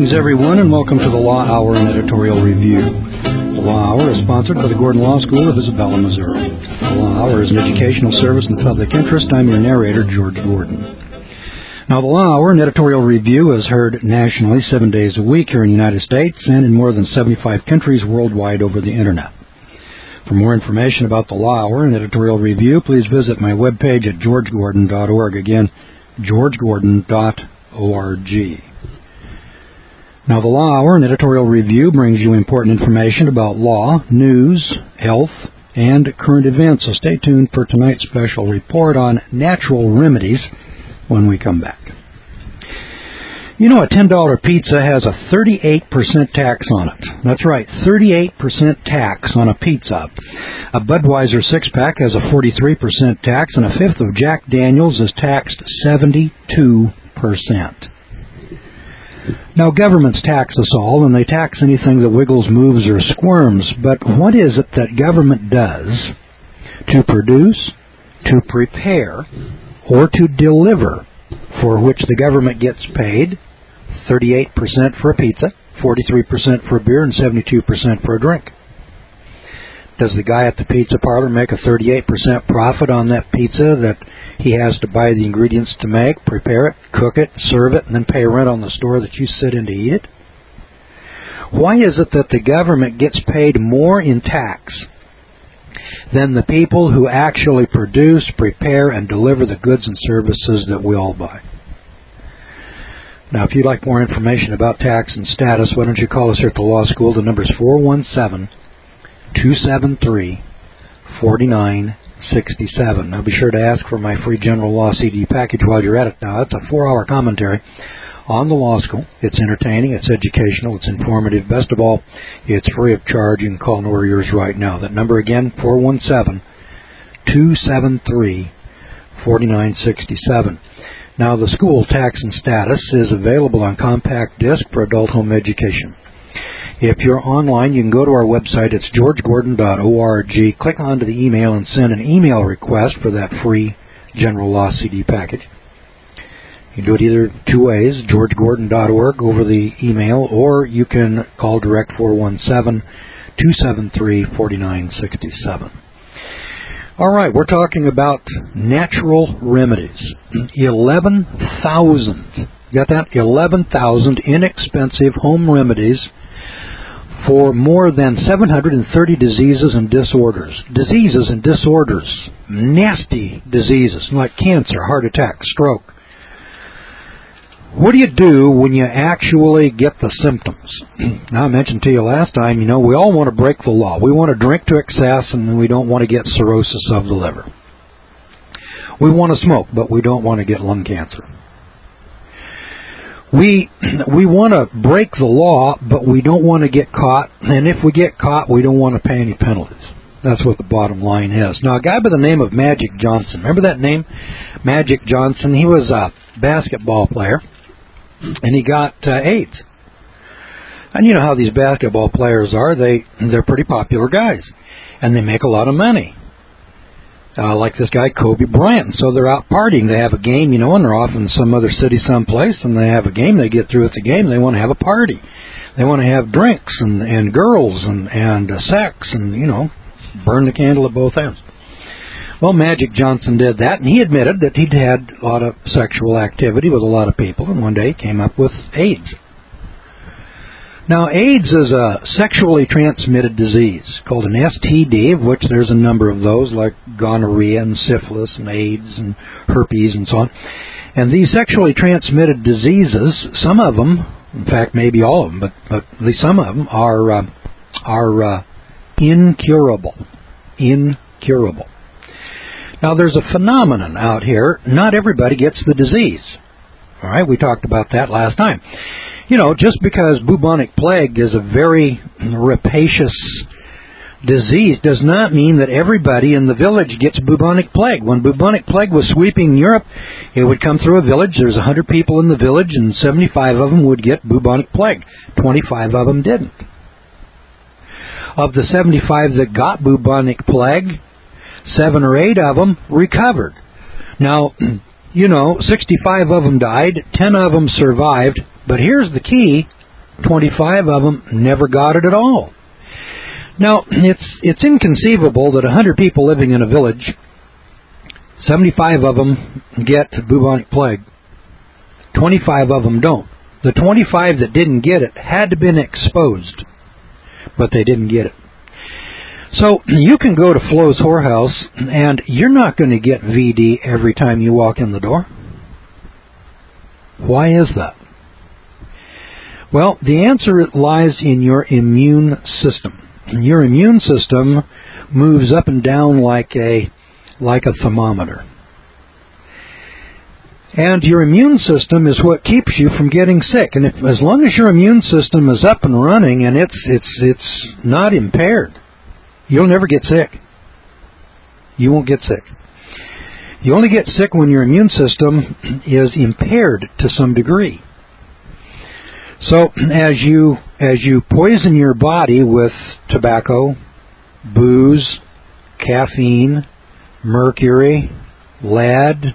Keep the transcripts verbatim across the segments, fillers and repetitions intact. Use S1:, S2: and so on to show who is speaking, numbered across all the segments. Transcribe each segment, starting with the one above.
S1: Greetings, everyone, and welcome to the Law Hour and Editorial Review. The Law Hour is sponsored by the Gordon Law School of Isabella, Missouri. The Law Hour is an educational service in the public interest. I'm your narrator, George Gordon. Now, the Law Hour and Editorial Review is heard nationally seven days a week here in the United States and in more than seventy-five countries worldwide over the Internet. For more information about the Law Hour and Editorial Review, please visit my webpage at george gordon dot org. Again, george gordon dot org. Now, the Law Hour and Editorial Review brings you important information about law, news, health, and current events. So stay tuned for tonight's special report on natural remedies when we come back. You know, a ten dollar pizza has a thirty-eight percent tax on it. That's right, thirty-eight percent tax on a pizza. A Budweiser six-pack has a forty-three percent tax, and a fifth of Jack Daniels is taxed seventy-two percent. Now, governments tax us all, and they tax anything that wiggles, moves, or squirms. But what is it that government does to produce, to prepare, or to deliver, for which the government gets paid thirty-eight percent for a pizza, forty-three percent for a beer, and seventy-two percent for a drink? Does the guy at the pizza parlor make a thirty-eight percent profit on that pizza that he has to buy the ingredients to make, prepare it, cook it, serve it, and then pay rent on the store that you sit in to eat it? Why is it that the government gets paid more in tax than the people who actually produce, prepare, and deliver the goods and services that we all buy? Now, if you'd like more information about tax and status, why don't you call us here at the law school? The number is four one seven, two seven three, four nine six seven. Now, be sure to ask for my free general law C D package while you're at it. Now, it's a four-hour commentary on the law school. It's entertaining, it's educational, it's informative. Best of all, it's free of charge. You can call and order yours right now. That number again, four one seven, two seven three, four nine six seven. Now, the school tax and status is available on compact disc for adult home education. If you're online, you can go to our website. It's george gordon dot org. Click onto the email and send an email request for that free general law C D package. You can do it either two ways, george gordon dot org over the email, or you can call direct four one seven, two seven three, four nine six seven. All right, we're talking about natural remedies. eleven thousand. Got that? eleven thousand inexpensive home remedies for more than seven hundred thirty diseases and disorders. Diseases and disorders. Nasty diseases like cancer, heart attack, stroke. What do you do when you actually get the symptoms? Now, I mentioned to you last time, you know, we all want to break the law. We want to drink to excess, and we don't want to get cirrhosis of the liver. We want to smoke, but we don't want to get lung cancer. We we want to break the law, but we don't want to get caught. And if we get caught, we don't want to pay any penalties. That's what the bottom line is. Now, a guy by the name of Magic Johnson. Remember that name? Magic Johnson. He was a basketball player, and he got uh, AIDS. And you know how these basketball players are. They, they're pretty popular guys, and they make a lot of money. Uh, like this guy, Kobe Bryant. So they're out partying. They have a game, you know, and they're off in some other city someplace, and they have a game. They get through with the game. They want to have a party. They want to have drinks and, and girls and, and uh, sex and, you know, burn the candle at both ends. Well, Magic Johnson did that, and he admitted that he'd had a lot of sexual activity with a lot of people, and one day he came up with AIDS. Now, AIDS is a sexually transmitted disease called an S T D, of which there's a number of those, like gonorrhea and syphilis and AIDS and herpes and so on. And these sexually transmitted diseases, some of them, in fact, maybe all of them, but, but at least some of them are uh, are uh, incurable. Incurable. Now, there's a phenomenon out here. Not everybody gets the disease. All right, we talked about that last time. You know, just because bubonic plague is a very rapacious disease does not mean that everybody in the village gets bubonic plague. When bubonic plague was sweeping Europe, it would come through a village. There's one hundred people in the village, and seventy-five of them would get bubonic plague. twenty-five of them didn't. Of the seventy-five that got bubonic plague, seven or eight of them recovered. Now, you know, sixty-five of them died, ten of them survived, but here's the key, twenty-five of them never got it at all. Now, it's it's inconceivable that one hundred people living in a village, seventy-five of them get bubonic plague. twenty-five of them don't. The twenty-five that didn't get it had to been exposed, but they didn't get it. So you can go to Flo's Whorehouse, and you're not going to get V D every time you walk in the door. Why is that? Well, the answer lies in your immune system. Your immune system moves up and down like a like a thermometer. And your immune system is what keeps you from getting sick. And if, as long as your immune system is up and running and it's it's it's not impaired, you'll never get sick. You won't get sick. You only get sick when your immune system is impaired to some degree. So as you as you poison your body with tobacco, booze, caffeine, mercury, lead,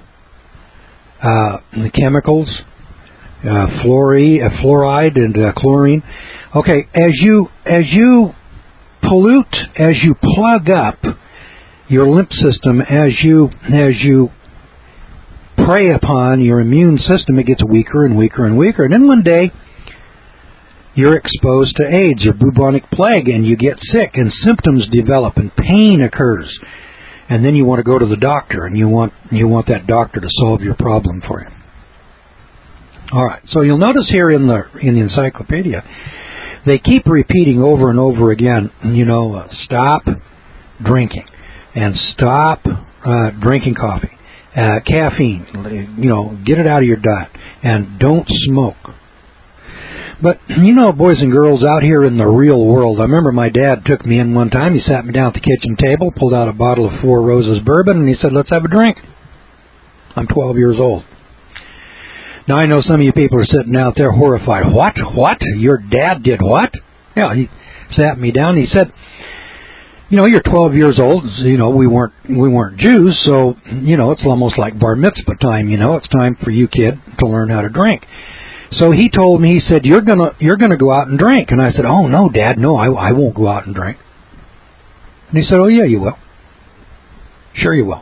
S1: uh, the chemicals, uh, fluoride, uh, fluoride and uh, chlorine. Okay, as you as you pollute, as you plug up your lymph system, as you as you prey upon your immune system, it gets weaker and weaker and weaker. And then one day, you're exposed to AIDS or bubonic plague, and you get sick, and symptoms develop, and pain occurs. And then you want to go to the doctor, and you want you want that doctor to solve your problem for you. All right, so you'll notice here in the in the encyclopedia, they keep repeating over and over again, you know, uh, stop drinking, and stop uh, drinking coffee, uh, caffeine, you know, get it out of your diet, and don't smoke. But, you know, boys and girls, out here in the real world, I remember my dad took me in one time. He sat me down at the kitchen table, pulled out a bottle of Four Roses bourbon, and he said, let's have a drink. I'm twelve years old. Now, I know some of you people are sitting out there horrified. What? What? Your dad did what? Yeah, he sat me down. He said, you know, you're twelve years old. You know, we weren't we weren't Jews, so, you know, it's almost like bar mitzvah time, you know. It's time for you, kid, to learn how to drink. So he told me, he said, you're gonna you're gonna go out and drink. And I said, oh, no, Dad, no, I, I won't go out and drink. And he said, oh, yeah, you will. Sure you will.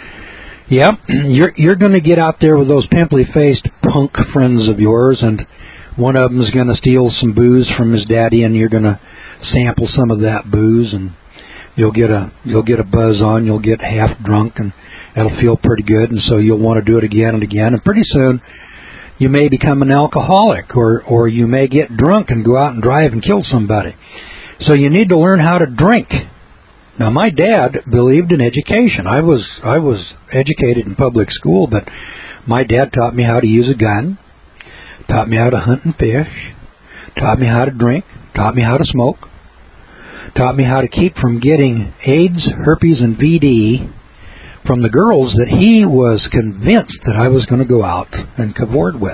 S1: Yeah, you're you're going to get out there with those pimply-faced punk friends of yours, and one of them is going to steal some booze from his daddy, and you're going to sample some of that booze, and you'll get a you'll get a buzz on, you'll get half drunk, and it'll feel pretty good, and so you'll want to do it again and again, and pretty soon you may become an alcoholic, or, or you may get drunk and go out and drive and kill somebody. So you need to learn how to drink. Now, my dad believed in education. I was I was educated in public school, but my dad taught me how to use a gun, taught me how to hunt and fish, taught me how to drink, taught me how to smoke, taught me how to keep from getting AIDS, herpes, and V D from the girls that he was convinced that I was going to go out and cavort with.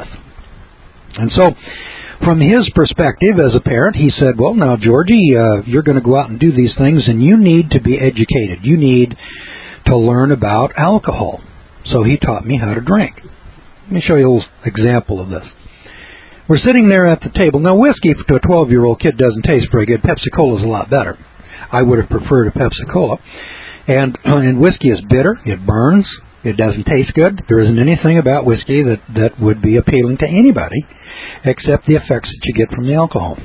S1: And so, from his perspective as a parent, he said, well, now, Georgie, uh, you're going to go out and do these things, and you need to be educated. You need to learn about alcohol. So he taught me how to drink. Let me show you a little example of this. We're sitting there at the table. Now, whiskey to a twelve-year-old kid doesn't taste very good. Pepsi-Cola is a lot better. I would have preferred a Pepsi-Cola. And, and whiskey is bitter. It burns. It doesn't taste good. There isn't anything about whiskey that, that would be appealing to anybody except the effects that you get from the alcohol.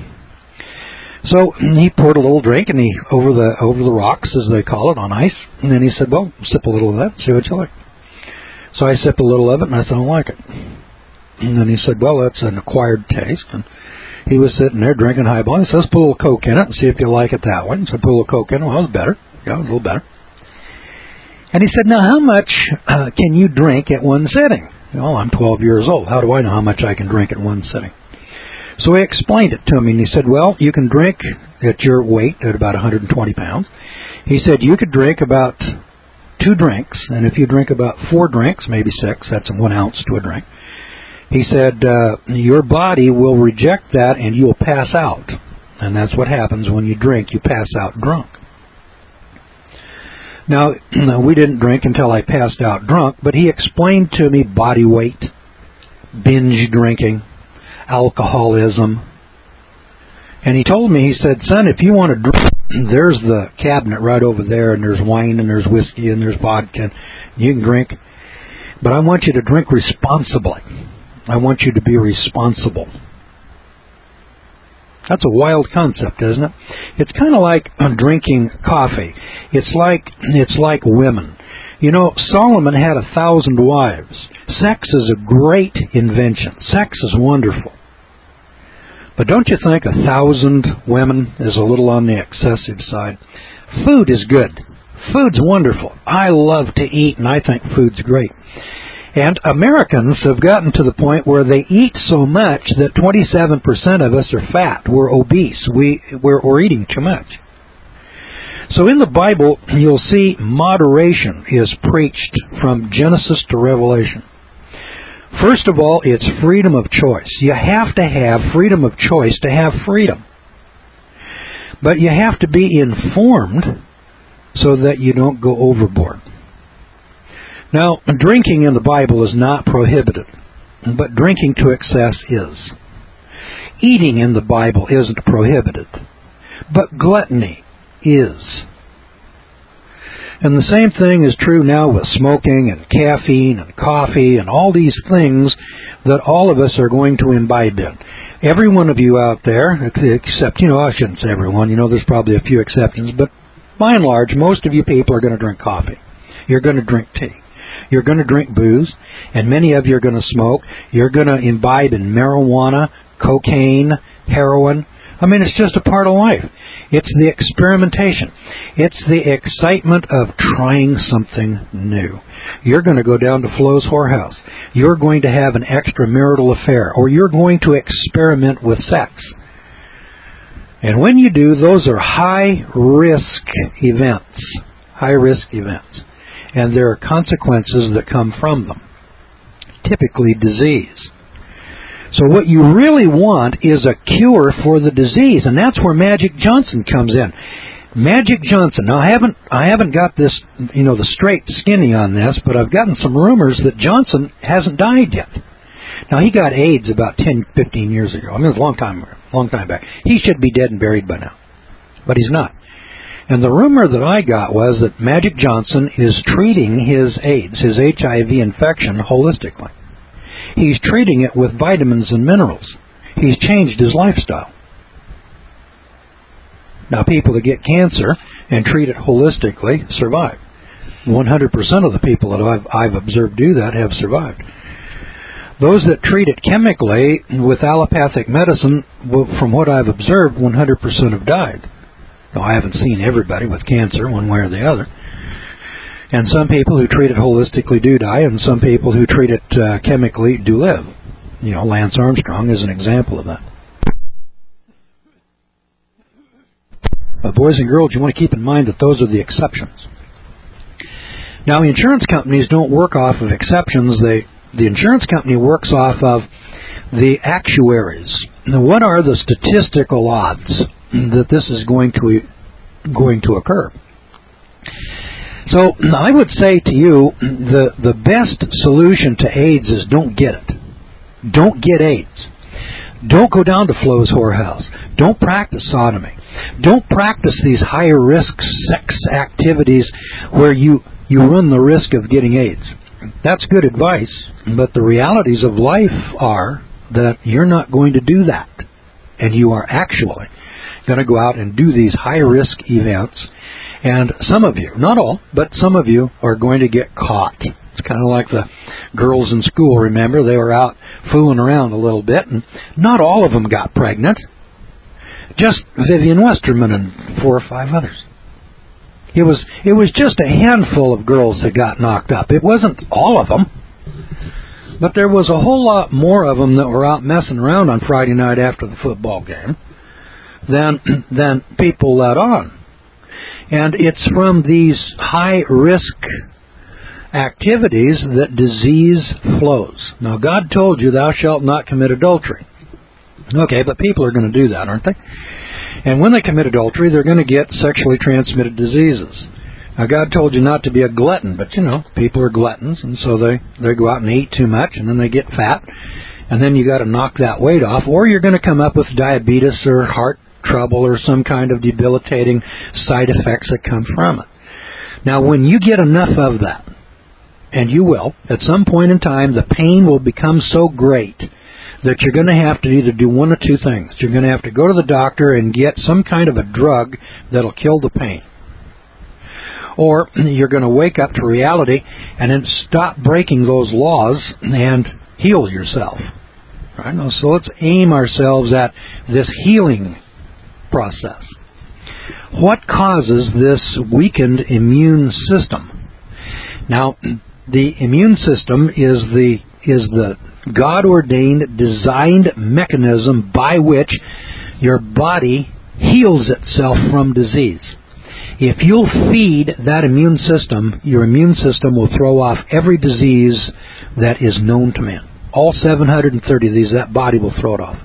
S1: So he poured a little drink and he over the over the rocks, as they call it, on ice. And then he said, well, sip a little of that and see what you like. So I sipped a little of it and I said, I don't like it. And then he said, well, that's an acquired taste. And he was sitting there drinking highball. He said, let's put a little Coke in it and see if you like it that way. And so I put a little Coke in it. Well, it was better. Yeah, it was a little better. And he said, now, how much uh, can you drink at one sitting? Well, I'm twelve years old. How do I know how much I can drink at one sitting? So he explained it to me, and he said, well, you can drink at your weight at about one hundred twenty pounds. He said you could drink about two drinks, and if you drink about four drinks, maybe six, that's one ounce to a drink. He said uh, your body will reject that, and you'll pass out. And that's what happens when you drink. You pass out drunk. Now, we didn't drink until I passed out drunk, but he explained to me body weight, binge drinking, alcoholism, And he told me, he said, son, if you want to drink, there's the cabinet right over there, and there's wine, and there's whiskey, and there's vodka, and you can drink. But I want you to drink responsibly. I want you to be responsible. That's a wild concept, isn't it? It's kind of like drinking coffee. It's like it's like women. You know, Solomon had a thousand wives. Sex is a great invention. Sex is wonderful. But don't you think a thousand women is a little on the excessive side? Food is good. Food's wonderful. I love to eat, and I think food's great. And Americans have gotten to the point where they eat so much that twenty-seven percent of us are fat. We're obese. We, we're, we're eating too much. So in the Bible, you'll see moderation is preached from Genesis to Revelation. First of all, it's freedom of choice. You have to have freedom of choice to have freedom. But you have to be informed so that you don't go overboard. Now, drinking in the Bible is not prohibited, but drinking to excess is. Eating in the Bible isn't prohibited, but gluttony is. And the same thing is true now with smoking and caffeine and coffee and all these things that all of us are going to imbibe in. Every one of you out there, except, you know, I shouldn't say everyone, you know, there's probably a few exceptions, but by and large, most of you people are going to drink coffee. You're going to drink tea. You're going to drink booze, and many of you are going to smoke. You're going to imbibe in marijuana, cocaine, heroin. I mean, it's just a part of life. It's the experimentation. It's the excitement of trying something new. You're going to go down to Flo's whorehouse. You're going to have an extramarital affair, or you're going to experiment with sex. And when you do, those are high-risk events. High-risk events. And there are consequences that come from them. Typically disease. So what you really want is a cure for the disease, and that's where Magic Johnson comes in. Magic Johnson. Now, I haven't I haven't got this, you know, the straight skinny on this, but I've gotten some rumors that Johnson hasn't died yet. Now, he got AIDS about ten, fifteen years ago. I mean, it was a long time, long time back. He should be dead and buried by now, but he's not. And the rumor that I got was that Magic Johnson is treating his AIDS, his H I V infection, holistically. He's treating it with vitamins and minerals. He's changed his lifestyle. Now, people that get cancer and treat it holistically survive. one hundred percent of the people that I've, I've observed do that have survived. Those that treat it chemically with allopathic medicine, from what I've observed, one hundred percent have died. Now, I haven't seen everybody with cancer one way or the other. And some people who treat it holistically do die, and some people who treat it uh, chemically do live. You know, Lance Armstrong is an example of that. But boys and girls, you want to keep in mind that those are the exceptions. Now, insurance companies don't work off of exceptions. They, the insurance company works off of the actuaries. Now, what are the statistical odds that this is going to going to occur? So I would say to you, the, the best solution to AIDS is don't get it. Don't get AIDS. Don't go down to Flo's whorehouse. Don't practice sodomy. Don't practice these higher risk sex activities where you, you run the risk of getting AIDS. That's good advice, but the realities of life are that you're not going to do that. And you are actually going to go out and do these high risk events. And some of you, not all, but some of you are going to get caught. It's kind of like the girls in school, remember? They were out fooling around a little bit, and not all of them got pregnant. Just Vivian Westerman and four or five others. It was it was just a handful of girls that got knocked up. It wasn't all of them. But there was a whole lot more of them that were out messing around on Friday night after the football game than, than people let on. And it's from these high-risk activities that disease flows. Now, God told you, thou shalt not commit adultery. Okay, but people are going to do that, aren't they? And when they commit adultery, they're going to get sexually transmitted diseases. Now, God told you not to be a glutton, but, you know, people are gluttons, and so they, they go out and eat too much, and then they get fat, and then you got to knock that weight off, or you're going to come up with diabetes or heart trouble or some kind of debilitating side effects that come from it. Now, when you get enough of that, and you will, at some point in time, the pain will become so great that you're going to have to either do one of two things. You're going to have to go to the doctor and get some kind of a drug that'll kill the pain. Or you're going to wake up to reality and then stop breaking those laws and heal yourself. Right? So let's aim ourselves at this healing process. What causes this weakened immune system? Now, the immune system is the is the God-ordained, designed mechanism by which your body heals itself from disease. If you'll feed that immune system, your immune system will throw off every disease that is known to man. All seven hundred thirty of these, that body will throw it off.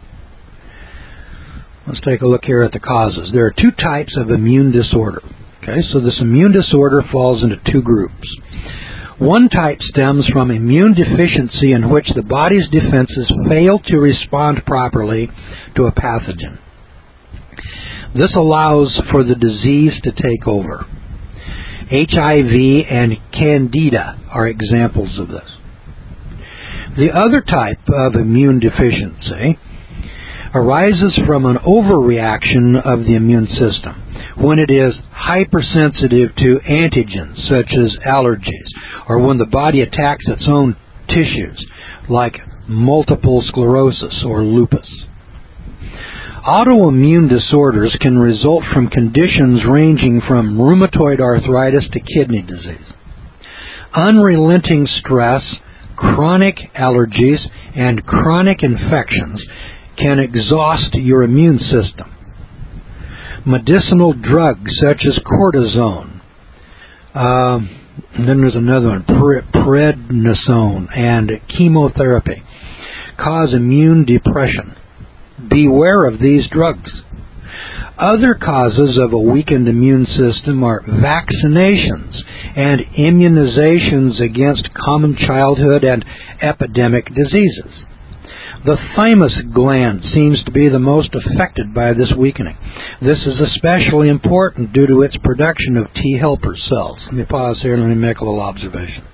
S1: Let's take a look here at the causes. There are two types of immune disorder. Okay, so this immune disorder falls into two groups. One type stems from immune deficiency in which the body's defenses fail to respond properly to a pathogen. This allows for the disease to take over. H I V and Candida are examples of this. The other type of immune deficiency arises from an overreaction of the immune system when it is hypersensitive to antigens such as allergies, or when the body attacks its own tissues like multiple sclerosis or lupus. Autoimmune disorders can result from conditions ranging from rheumatoid arthritis to kidney disease. Unrelenting stress, chronic allergies, and chronic infections can exhaust your immune system. Medicinal drugs such as cortisone, uh, and then there's another one, prednisone, and chemotherapy, cause immune depression. Beware of these drugs. Other causes of a weakened immune system are vaccinations and immunizations against common childhood and epidemic diseases. The thymus gland seems to be the most affected by this weakening. This is especially important due to its production of T helper cells. Let me pause here and let me make a little observation.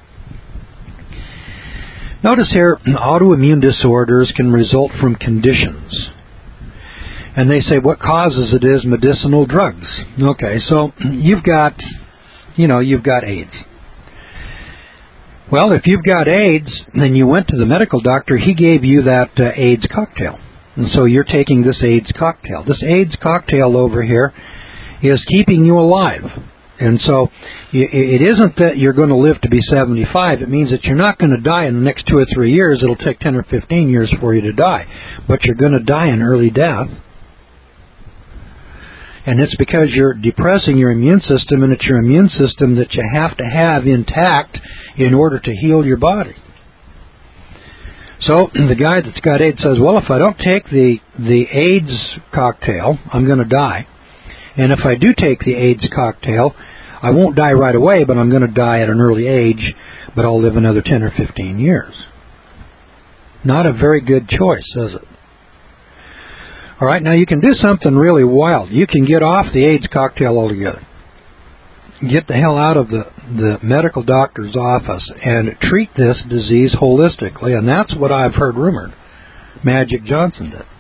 S1: Notice here, autoimmune disorders can result from conditions. And they say what causes it is medicinal drugs. Okay, so you've got, you know, you've got AIDS. Well, if you've got AIDS and you went to the medical doctor, he gave you that uh, AIDS cocktail. And so you're taking this AIDS cocktail. This AIDS cocktail over here is keeping you alive. And so it isn't that you're going to live to be seventy-five. It means that you're not going to die in the next two or three years. It'll take ten or fifteen years for you to die. But you're going to die an early death. And it's because you're depressing your immune system, and it's your immune system that you have to have intact in order to heal your body. So the guy that's got AIDS says, well, if I don't take the, the AIDS cocktail, I'm going to die. And if I do take the AIDS cocktail, I won't die right away, but I'm going to die at an early age, but I'll live another ten or fifteen years. Not a very good choice, is it? All right, now you can do something really wild. You can get off the AIDS cocktail altogether. Get the hell out of the, the medical doctor's office and treat this disease holistically, and that's what I've heard rumored Magic Johnson did.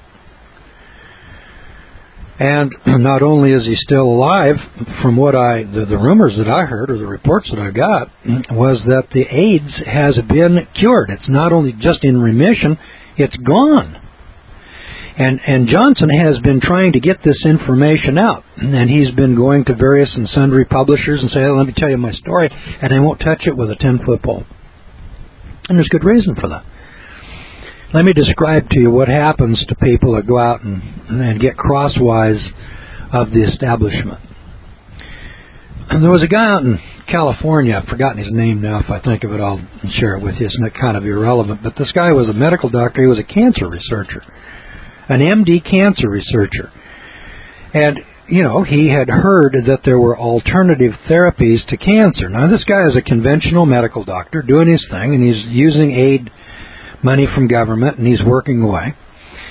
S1: And not only is he still alive, from what I, the, the rumors that I heard, or the reports that I got, was that the AIDS has been cured. It's not only just in remission, it's gone. And and Johnson has been trying to get this information out, and he's been going to various and sundry publishers and saying, hey, let me tell you my story, and they won't touch it with a ten-foot pole. And there's good reason for that. Let me describe to you what happens to people that go out and, and get crosswise of the establishment. And there was a guy out in California, I've forgotten his name now. If I think of it, I'll share it with you. It's not kind of irrelevant. But this guy was a medical doctor. He was a cancer researcher. An M D cancer researcher. And, you know, he had heard that there were alternative therapies to cancer. Now, this guy is a conventional medical doctor doing his thing, and he's using aid money from government, and he's working away.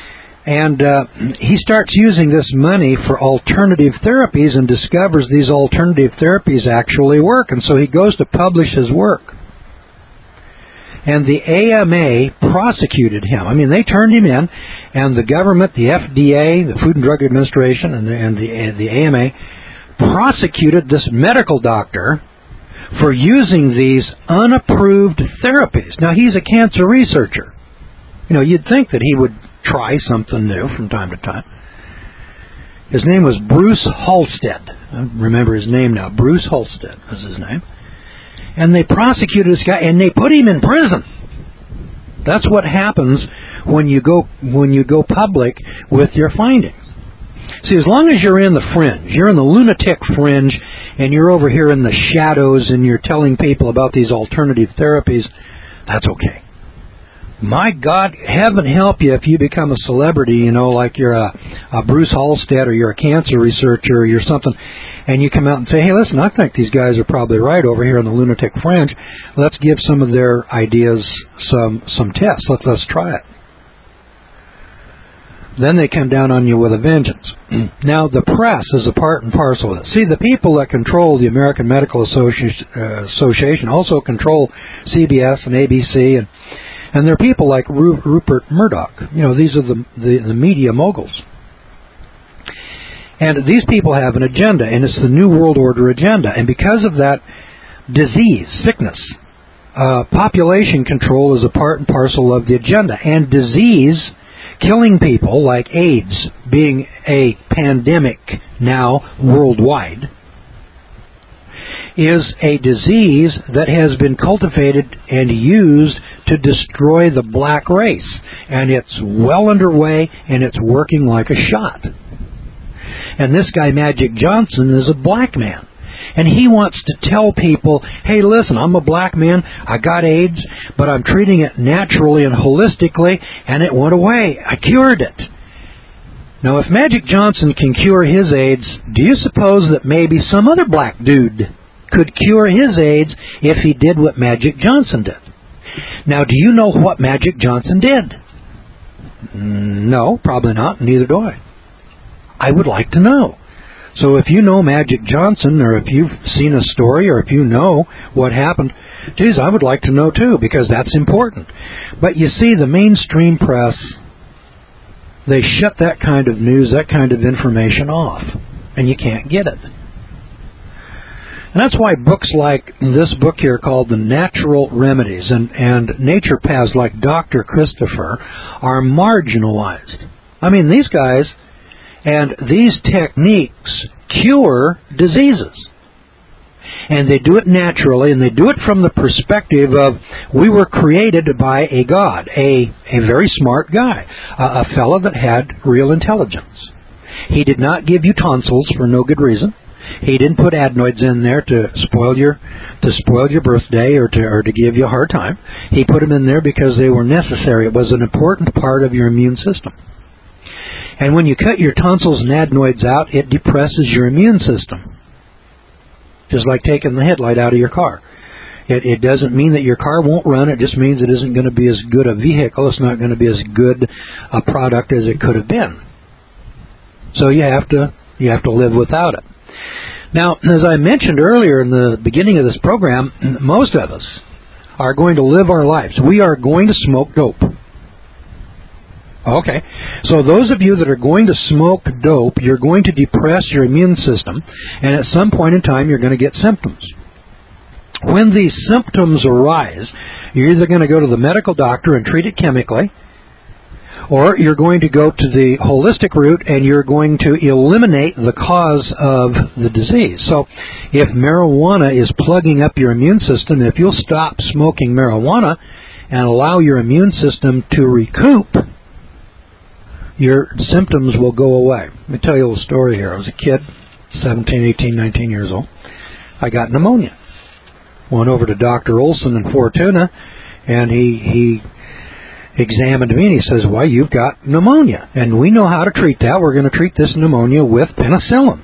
S1: And uh, he starts using this money for alternative therapies and discovers these alternative therapies actually work. And so he goes to publish his work. And the A M A prosecuted him. I mean, they turned him in, and the government, the F D A, the Food and Drug Administration, and the, and the, the A M A prosecuted this medical doctor for using these unapproved therapies. Now, he's a cancer researcher. You know, you'd think that he would try something new from time to time. His name was Bruce Halstead. I remember his name now. Bruce Halstead was his name. And they prosecuted this guy, and they put him in prison. That's what happens when you go when you go public with your findings. See, as long as you're in the fringe, you're in the lunatic fringe, and you're over here in the shadows, and you're telling people about these alternative therapies, that's okay. My God, heaven help you if you become a celebrity, you know, like you're a, a Bruce Halstead or you're a cancer researcher or you're something, and you come out and say, hey, listen, I think these guys are probably right over here on the lunatic fringe. Let's give some of their ideas some some tests. Let's, let's try it. Then they come down on you with a vengeance. Now, the press is a part and parcel of it. See, the people that control the American Medical Associ- uh, Association also control C B S and A B C, and And there are people like Ru- Rupert Murdoch. You know, these are the, the, the media moguls. And these people have an agenda, and it's the New World Order agenda. And because of that disease, sickness, uh, population control is a part and parcel of the agenda. And disease, killing people, like AIDS, being a pandemic now worldwide, is a disease that has been cultivated and used to destroy the black race. And it's well underway, and it's working like a shot. And this guy, Magic Johnson, is a black man. And he wants to tell people, hey, listen, I'm a black man, I got AIDS, but I'm treating it naturally and holistically, and it went away. I cured it. Now, if Magic Johnson can cure his AIDS, do you suppose that maybe some other black dude could cure his AIDS if he did what Magic Johnson did? Now, do you know what Magic Johnson did? No, probably not. Neither do I. I would like to know. So if you know Magic Johnson, or if you've seen a story, or if you know what happened, geez, I would like to know too, because that's important. But you see, the mainstream press, they shut that kind of news, that kind of information off, and you can't get it. And that's why books like this book here called The Natural Remedies and, and naturopaths like Doctor Christopher are marginalized. I mean, these guys and these techniques cure diseases. And they do it naturally, and they do it from the perspective of, we were created by a God, a, a very smart guy, a, a fellow that had real intelligence. He did not give you tonsils for no good reason. He didn't put adenoids in there to spoil your to spoil your birthday or to or to give you a hard time. He put them in there because they were necessary. It was an important part of your immune system. And when you cut your tonsils and adenoids out, it depresses your immune system. Just like taking the headlight out of your car. It, it doesn't mean that your car won't run. It just means it isn't going to be as good a vehicle. It's not going to be as good a product as it could have been. So you have to you have to live without it. Now, as I mentioned earlier in the beginning of this program, most of us are going to live our lives. We are going to smoke dope. Okay, so those of you that are going to smoke dope, you're going to depress your immune system, and at some point in time you're going to get symptoms. When these symptoms arise, you're either going to go to the medical doctor and treat it chemically, or you're going to go to the holistic route and you're going to eliminate the cause of the disease. So if marijuana is plugging up your immune system, if you'll stop smoking marijuana and allow your immune system to recoup, your symptoms will go away. Let me tell you a little story here. I was a kid, seventeen, eighteen, nineteen years old. I got pneumonia. Went over to Doctor Olson in Fortuna, and he he examined me, and he says, well, you've got pneumonia, and we know how to treat that. We're going to treat this pneumonia with penicillin.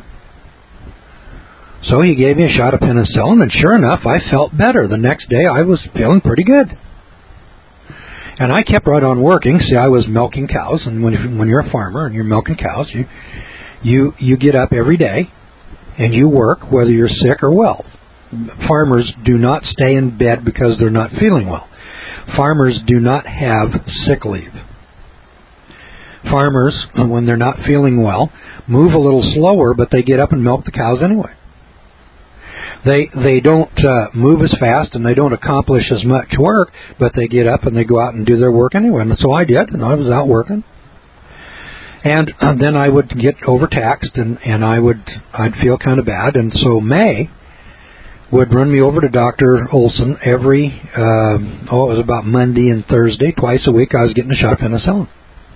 S1: So he gave me a shot of penicillin, and sure enough, I felt better. The next day, I was feeling pretty good. And I kept right on working. See, I was milking cows, and when when you're a farmer and you're milking cows, you you you get up every day and you work whether you're sick or well. Farmers do not stay in bed because they're not feeling well. Farmers do not have sick leave. Farmers, when they're not feeling well, move a little slower, but they get up and milk the cows anyway. They they don't uh, move as fast and they don't accomplish as much work, but they get up and they go out and do their work anyway. And so I did, and I was out working. And, and then I would get overtaxed, and, and I would I'd feel kind of bad. And so May would run me over to Doctor Olson every uh, oh it was about Monday and Thursday, twice a week. I was getting a shot of penicillin.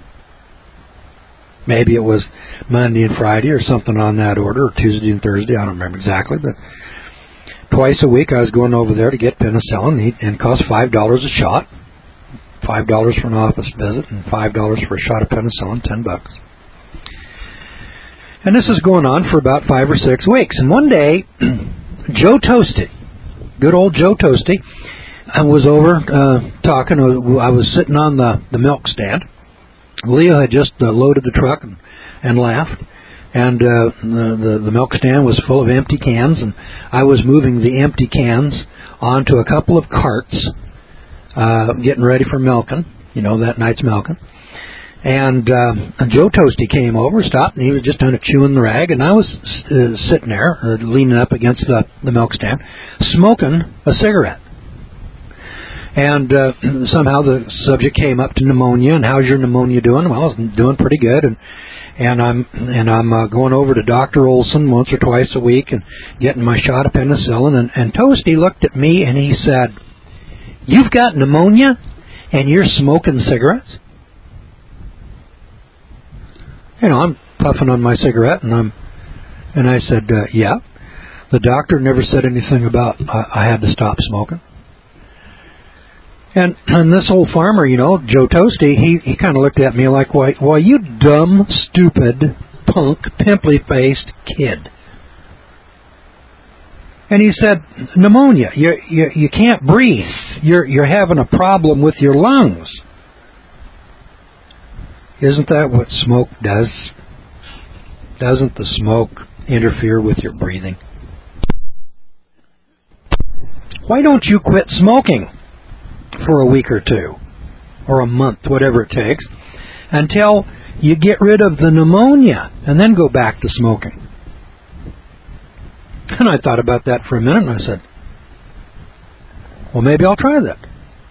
S1: Maybe it was Monday and Friday or something on that order, or Tuesday and Thursday. I don't remember exactly, but twice a week I was going over there to get penicillin, and it cost five dollars a shot. Five dollars for an office visit and five dollars for a shot of penicillin, ten bucks. And this is going on for about five or six weeks. And one day, Joe Toasty, good old Joe Toasty, I was over uh, talking. I was sitting on the, the milk stand. Leo had just uh, loaded the truck and, and left, and uh, the, the the milk stand was full of empty cans, and I was moving the empty cans onto a couple of carts, uh, getting ready for milking, you know, that night's milking. And uh, Joe Toasty came over, stopped, and he was just kind of chewing the rag, and I was uh, sitting there, uh, leaning up against the, the milk stand, smoking a cigarette. And uh, somehow the subject came up to pneumonia, and how's your pneumonia doing? Well, it's doing pretty good, and and I'm and I'm uh, going over to Doctor Olson once or twice a week and getting my shot of penicillin. And, and Toasty looked at me and he said, "You've got pneumonia, and you're smoking cigarettes?" You know, I'm puffing on my cigarette, and I'm and I said, uh, "Yeah." The doctor never said anything about uh, I had to stop smoking. And, and this old farmer, you know, Joe Toasty, he, he kind of looked at me like, why, why, you dumb, stupid, punk, pimply-faced kid. And he said, pneumonia, you you you can't breathe. You're you're having a problem with your lungs. Isn't that what smoke does? Doesn't the smoke interfere with your breathing? Why don't you quit smoking for a week or two, or a month, whatever it takes, until you get rid of the pneumonia, and then go back to smoking? And I thought about that for a minute, and I said, well, maybe I'll try that.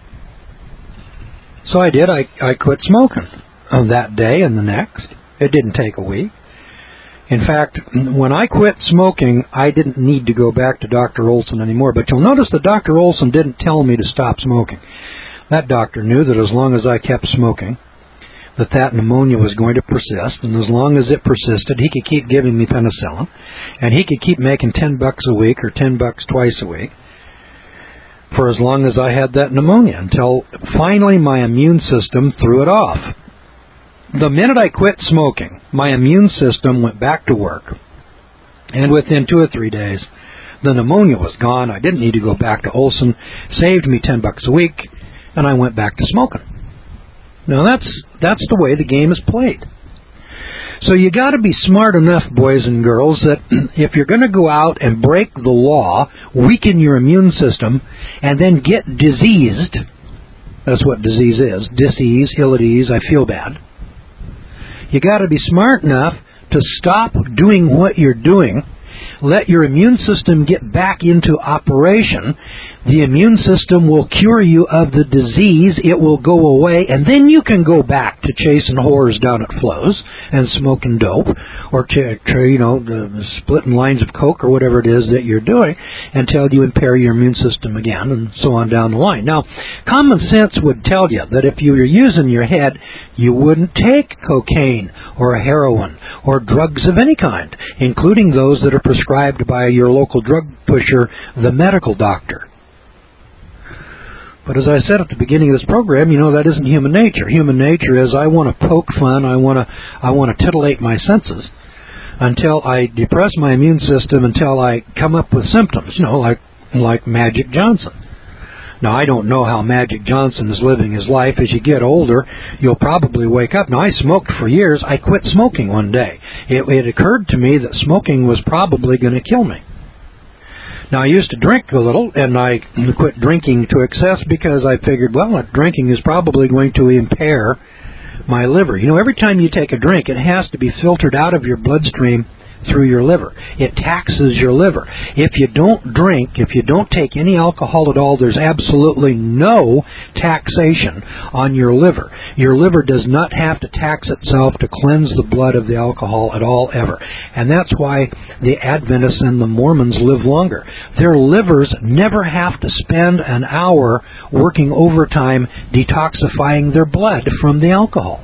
S1: So I did. I, I quit smoking on that day and the next. It didn't take a week. In fact, when I quit smoking, I didn't need to go back to Doctor Olson anymore. But you'll notice that Doctor Olson didn't tell me to stop smoking. That doctor knew that as long as I kept smoking, that that pneumonia was going to persist, and as long as it persisted, he could keep giving me penicillin, and he could keep making ten bucks a week or ten bucks twice a week for as long as I had that pneumonia, until finally my immune system threw it off. The minute I quit smoking, my immune system went back to work. And within two or three days, the pneumonia was gone. I didn't need to go back to Olson. Saved me ten bucks a week, and I went back to smoking. Now that's that's the way the game is played. So you got to be smart enough, boys and girls, that if you're going to go out and break the law, weaken your immune system, and then get diseased, that's what disease is, dis-ease, ill-at-ease, I feel bad. You got to be smart enough to stop doing what you're doing, let your immune system get back into operation. The immune system will cure you of the disease. It will go away, and then you can go back to chasing whores down at Flo's and smoking dope, or to, to you know, the, the splitting lines of coke or whatever it is that you're doing, until you impair your immune system again, and so on down the line. Now, common sense would tell you that if you were using your head, you wouldn't take cocaine or heroin or drugs of any kind, including those that are prescribed by your local drug pusher, the medical doctor. But as I said at the beginning of this program, you know, that isn't human nature. Human nature is I want to poke fun, I want to I want to titillate my senses until I depress my immune system, until I come up with symptoms, you know, like like Magic Johnson. Now, I don't know how Magic Johnson is living his life. As you get older, you'll probably wake up. Now, I smoked for years. I quit smoking one day. It, it occurred to me that smoking was probably going to kill me. Now, I used to drink a little, and I quit drinking to excess because I figured, well, drinking is probably going to impair my liver. You know, every time you take a drink, it has to be filtered out of your bloodstream through your liver. It taxes your liver. If you don't drink, if you don't take any alcohol at all, there's absolutely no taxation on your liver. Your liver does not have to tax itself to cleanse the blood of the alcohol at all, ever. And that's why the Adventists and the Mormons live longer. Their livers never have to spend an hour working overtime detoxifying their blood from the alcohol.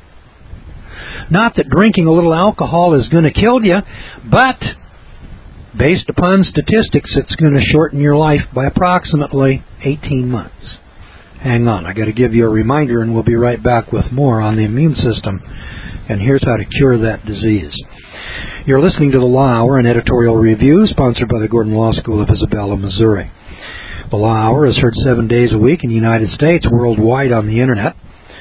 S1: Not that drinking a little alcohol is going to kill you, but based upon statistics, it's going to shorten your life by approximately eighteen months. Hang on, I got to give you a reminder, and we'll be right back with more on the immune system. And here's how to cure that disease. You're listening to the Law Hour, an editorial review sponsored by the Gordon Law School of Isabella, Missouri. The Law Hour is heard seven days a week in the United States, worldwide on the Internet.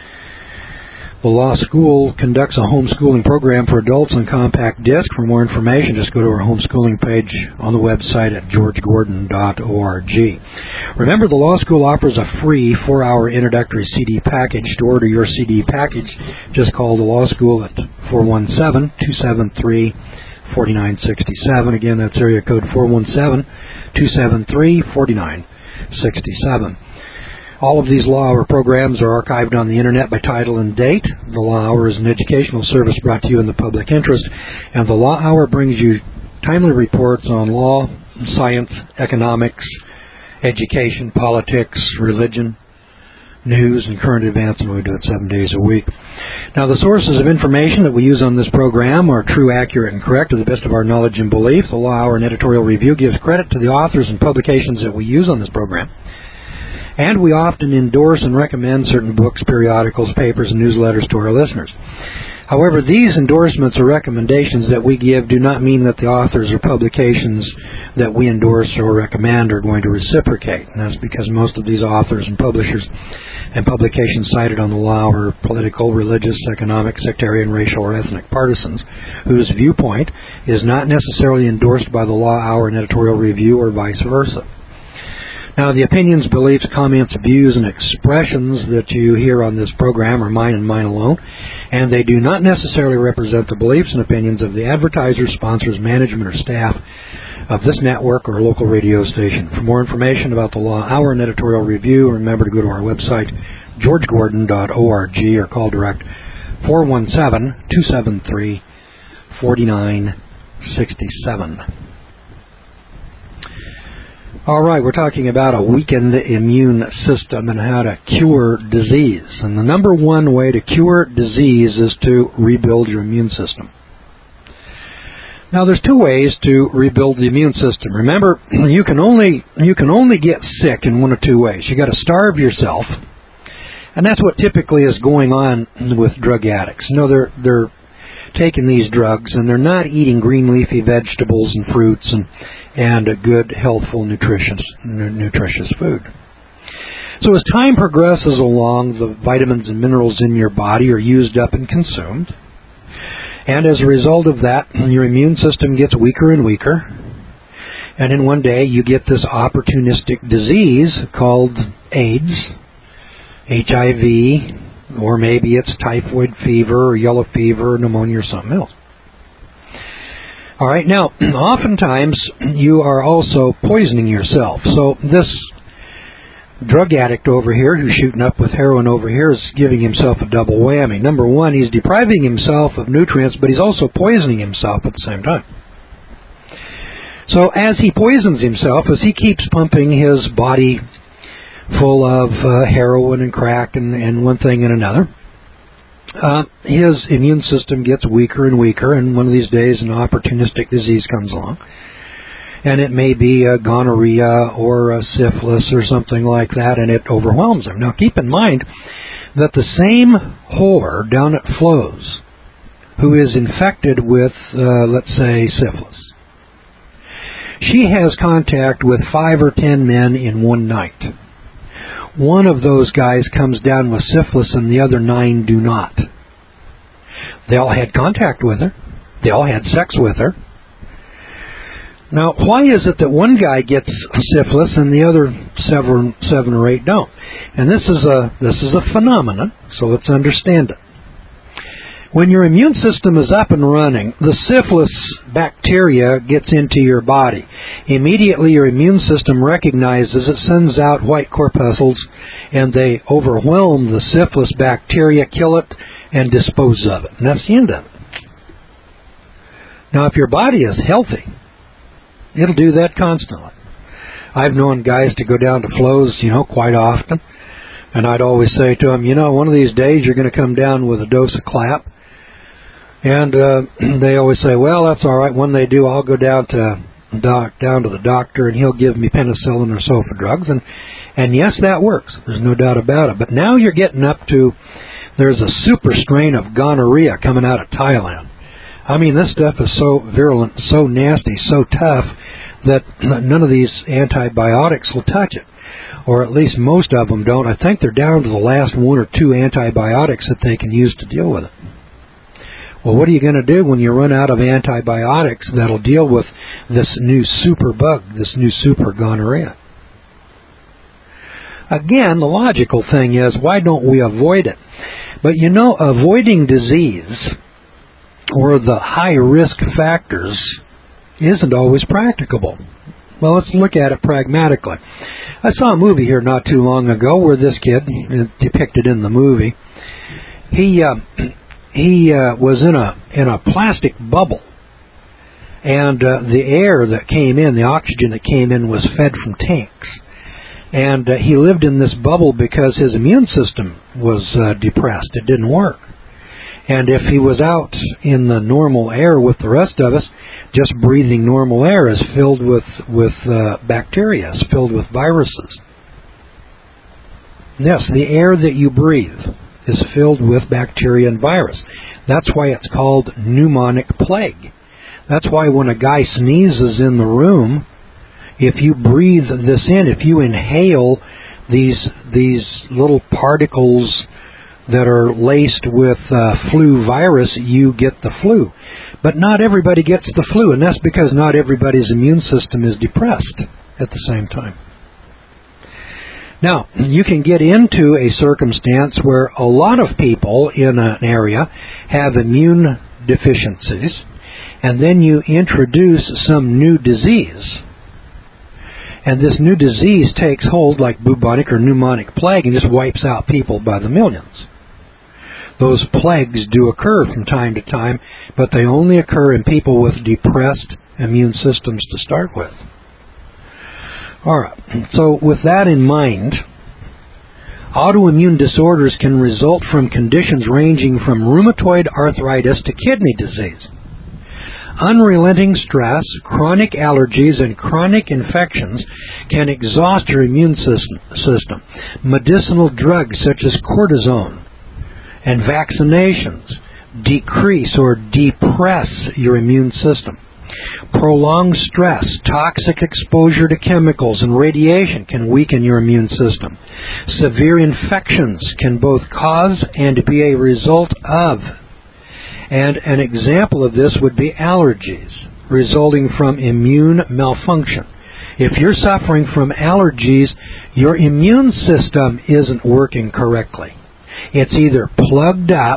S1: The law school conducts a homeschooling program for adults on compact disc. For more information, just go to our homeschooling page on the website at george gordon dot org. Remember, the law school offers a free four-hour introductory C D package. To order your C D package, just call the law school at four one seven, two seven three, four nine six seven. Again, that's area code four one seven, two seven three, four nine six seven. All of these Law Hour programs are archived on the Internet by title and date. The Law Hour is an educational service brought to you in the public interest, and the Law Hour brings you timely reports on law, science, economics, education, politics, religion, news, and current events, and we do it seven days a week. Now, the sources of information that we use on this program are true, accurate, and correct to the best of our knowledge and belief. The Law Hour and editorial review gives credit to the authors and publications that we use on this program. And we often endorse and recommend certain books, periodicals, papers, and newsletters to our listeners. However, these endorsements or recommendations that we give do not mean that the authors or publications that we endorse or recommend are going to reciprocate. And that's because most of these authors and publishers and publications cited on the law are political, religious, economic, sectarian, racial, or ethnic partisans whose viewpoint is not necessarily endorsed by the Law Hour and editorial review or vice versa. Now, the opinions, beliefs, comments, views, and expressions that you hear on this program are mine and mine alone, and they do not necessarily represent the beliefs and opinions of the advertisers, sponsors, management, or staff of this network or local radio station. For more information about the Law Hour and editorial review, remember to go to our website, george gordon dot org, or call direct four one seven, two seven three, four nine six seven. All right, we're talking about a weakened immune system and how to cure disease. And the number one way to cure disease is to rebuild your immune system. Now, there's two ways to rebuild the immune system. Remember, you can only you can only get sick in one of two ways. You got to starve yourself, and that's what typically is going on with drug addicts. You know, they're they're taking these drugs, and they're not eating green leafy vegetables and fruits and, and a good, healthful, nutritious, nutritious food. So as time progresses along, the vitamins and minerals in your body are used up and consumed. And as a result of that, your immune system gets weaker and weaker. And then one day you get this opportunistic disease called AIDS, H I V, or maybe it's typhoid fever or yellow fever or pneumonia or something else. All right, now, oftentimes you are also poisoning yourself. So this drug addict over here who's shooting up with heroin over here is giving himself a double whammy. Number one, he's depriving himself of nutrients, but he's also poisoning himself at the same time. So as he poisons himself, as he keeps pumping his body full of uh, heroin and crack and, and one thing and another, uh, his immune system gets weaker and weaker, and one of these days an opportunistic disease comes along. And it may be a gonorrhea or a syphilis or something like that, and it overwhelms him. Now, keep in mind that the same whore down at Flo's who is infected with, uh, let's say, syphilis, she has contact with five or ten men in one night. one of those guys comes down with syphilis and the other nine do not. They all had contact with her. They all had sex with her. Now, why is it that one guy gets syphilis and the other seven, seven or eight don't? And this is a this is a phenomenon, so let's understand it. When your immune system is up and running, the syphilis bacteria gets into your body. Immediately your immune system recognizes it, sends out white corpuscles, and they overwhelm the syphilis bacteria, kill it, and dispose of it. And that's the end of it. Now, if your body is healthy, it'll do that constantly. I've known guys to go down to flows, you know, quite often, and I'd always say to them, you know, one of these days you're going to come down with a dose of clap. And uh, they always say, well, that's all right. When they do, I'll go down to doc, down to the doctor, and he'll give me penicillin or sulfa drugs. And, and yes, that works. There's no doubt about it. But now you're getting up to, there's a super strain of gonorrhea coming out of Thailand. I mean, this stuff is so virulent, so nasty, so tough, that none of these antibiotics will touch it. Or at least most of them don't. I think they're down to the last one or two antibiotics that they can use to deal with it. Well, what are you going to do when you run out of antibiotics that'll deal with this new super bug, this new super gonorrhea? Again, the logical thing is, why don't we avoid it? But you know, avoiding disease or the high-risk factors isn't always practicable. Well, let's look at it pragmatically. I saw a movie here not too long ago where this kid, depicted in the movie, he... Uh, He uh, was in a in a plastic bubble, and uh, the air that came in, the oxygen that came in, was fed from tanks. And uh, he lived in this bubble because his immune system was uh, depressed. It didn't work. And if he was out in the normal air with the rest of us, just breathing normal air is filled with, with uh, bacteria, is filled with viruses. Yes, the air that you breathe is filled with bacteria and virus. That's why it's called pneumonic plague. That's why when a guy sneezes in the room, if you breathe this in, if you inhale these these little particles that are laced with uh, flu virus, you get the flu. But not everybody gets the flu, and that's because not everybody's immune system is depressed at the same time. Now, you can get into a circumstance where a lot of people in an area have immune deficiencies, and then you introduce some new disease. And this new disease takes hold like bubonic or pneumonic plague and just wipes out people by the millions. Those plagues do occur from time to time, but they only occur in people with depressed immune systems to start with. All right, so with that in mind, autoimmune disorders can result from conditions ranging from rheumatoid arthritis to kidney disease. Unrelenting stress, chronic allergies, and chronic infections can exhaust your immune system. Medicinal drugs such as cortisone and vaccinations decrease or depress your immune system. Prolonged stress, toxic exposure to chemicals, and radiation can weaken your immune system. Severe infections can both cause and be a result of. And an example of this would be allergies resulting from immune malfunction. If you're suffering from allergies, your immune system isn't working correctly. It's either plugged up,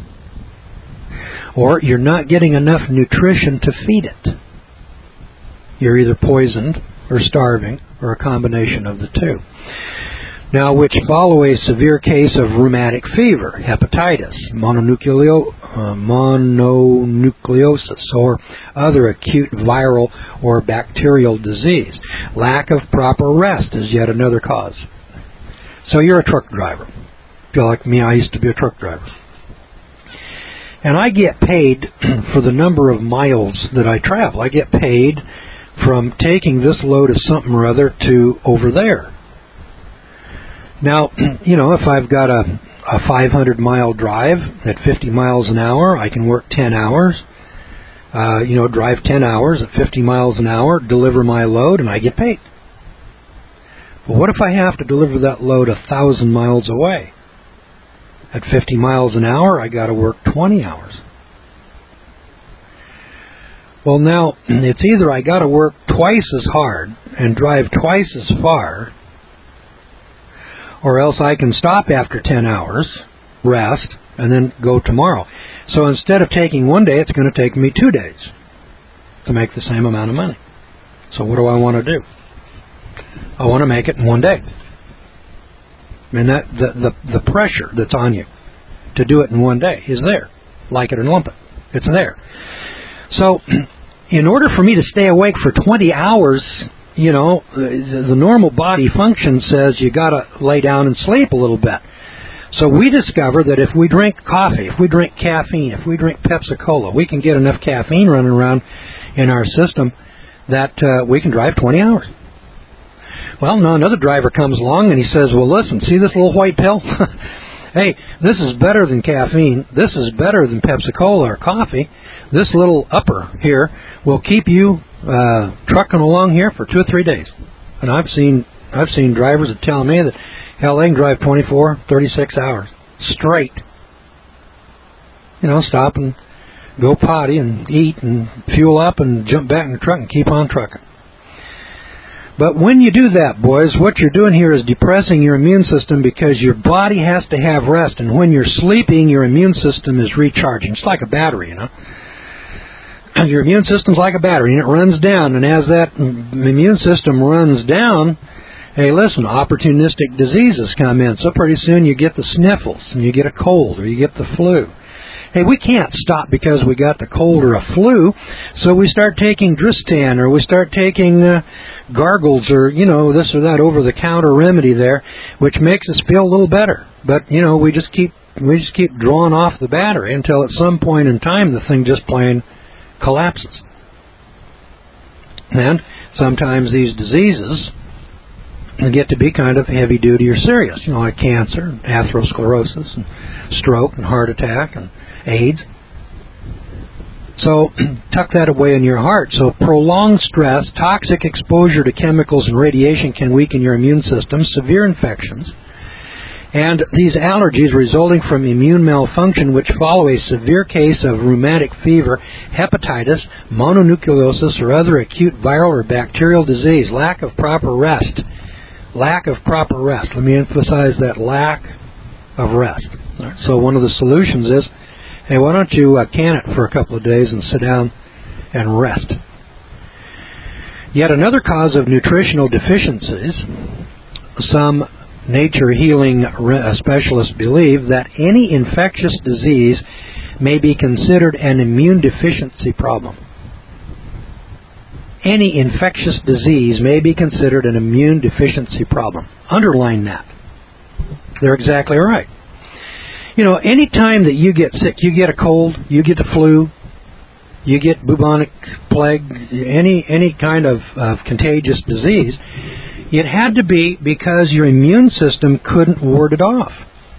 S1: or you're not getting enough nutrition to feed it. You're either poisoned or starving, or a combination of the two. Now, which follow a severe case of rheumatic fever, hepatitis, mononucleo, uh, mononucleosis, or other acute viral or bacterial disease. Lack of proper rest is yet another cause. So you're a truck driver. If you're like me, I used to be a truck driver. And I get paid for the number of miles that I travel. I get paid from taking this load of something or other to over there. Now, you know, if I've got a, a five hundred mile drive at fifty miles an hour, I can work ten hours. Uh, you know, drive ten hours at fifty miles an hour, deliver my load, and I get paid. Well, what if I have to deliver that load a thousand miles away? At fifty miles an hour, I got to work twenty hours. Well, now, it's either I got to work twice as hard and drive twice as far, or else I can stop after ten hours, rest, and then go tomorrow. So instead of taking one day, it's going to take me two days to make the same amount of money. So what do I want to do? I want to make it in one day. And that the, the, the pressure that's on you to do it in one day is there. Like it or lump it. It's there. So in order for me to stay awake for twenty hours, you know, the, the normal body function says you got to lay down and sleep a little bit. So we discover that if we drink coffee, if we drink caffeine, if we drink Pepsi-Cola, we can get enough caffeine running around in our system that uh, we can drive twenty hours. Well, now another driver comes along and he says, well, listen, see this little white pill? Hey, this is better than caffeine. This is better than Pepsi-Cola or coffee. This little upper here will keep you uh, trucking along here for two or three days. And I've seen I've seen drivers that tell me that, hell, they can drive twenty-four, thirty-six hours straight. You know, stop and go potty and eat and fuel up and jump back in the truck and keep on trucking. But when you do that, boys, what you're doing here is depressing your immune system because your body has to have rest. And when you're sleeping, your immune system is recharging. It's like a battery, you know. Your immune system's like a battery, and it runs down. And as that immune system runs down, hey, listen, opportunistic diseases come in. So pretty soon you get the sniffles, and you get a cold, or you get the flu. Hey, we can't stop because we got the cold or a flu, so we start taking Dristan, or we start taking uh, gargles, or, you know, this or that over-the-counter remedy there, which makes us feel a little better. But, you know, we just keep we just keep drawing off the battery until at some point in time the thing just plain collapses. And sometimes these diseases get to be kind of heavy-duty or serious, you know, like cancer, atherosclerosis, and stroke, and heart attack, and AIDS. So tuck that away in your heart. So prolonged stress, toxic exposure to chemicals and radiation can weaken your immune system, severe infections, and these allergies resulting from immune malfunction which follow a severe case of rheumatic fever, hepatitis, mononucleosis, or other acute viral or bacterial disease. Lack of proper rest. Lack of proper rest. Let me emphasize that, lack of rest. So one of the solutions is, hey, why don't you uh, can it for a couple of days and sit down and rest. Yet another cause of nutritional deficiencies, some nature healing specialists believe that any infectious disease may be considered an immune deficiency problem. Any infectious disease may be considered an immune deficiency problem. Underline that. They're exactly right. You know, any time that you get sick, you get a cold, you get the flu, you get bubonic plague, any any kind of, of contagious disease, it had to be because your immune system couldn't ward it off.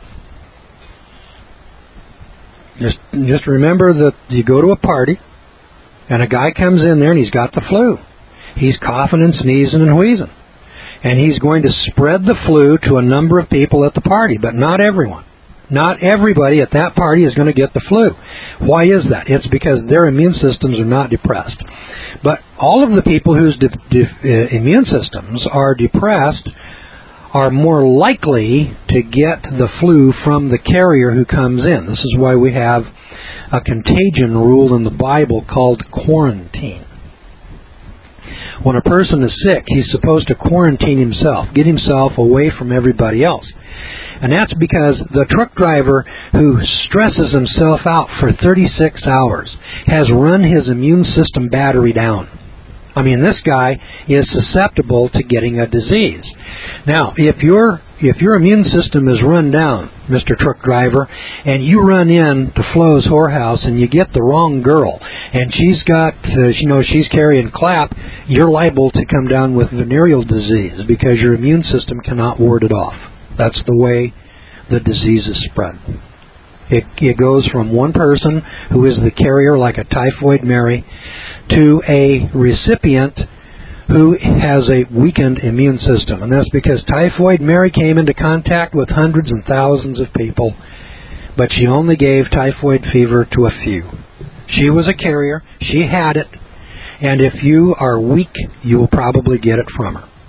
S1: Just, just remember that you go to a party, and a guy comes in there and he's got the flu. He's coughing and sneezing and wheezing. And he's going to spread the flu to a number of people at the party, but not everyone. Not everybody at that party is going to get the flu. Why is that? It's because their immune systems are not depressed. But all of the people whose de- de- uh, immune systems are depressed are more likely to get the flu from the carrier who comes in. This is why we have a contagion rule in the Bible called quarantine. When a person is sick, he's supposed to quarantine himself, get himself away from everybody else. And that's because the truck driver who stresses himself out for thirty-six hours has run his immune system battery down. I mean, this guy is susceptible to getting a disease. Now, if your if your immune system is run down, Mister Truck Driver, and you run in to Flo's whorehouse and you get the wrong girl, and she's got, uh, you know, she's carrying clap, you're liable to come down with venereal disease because your immune system cannot ward it off. That's the way the disease is spread. It, it goes from one person who is the carrier, like a typhoid Mary, to a recipient who has a weakened immune system. And that's because Typhoid Mary came into contact with hundreds and thousands of people, but she only gave typhoid fever to a few. She was a carrier. She had it. And if you are weak, you will probably get it from her.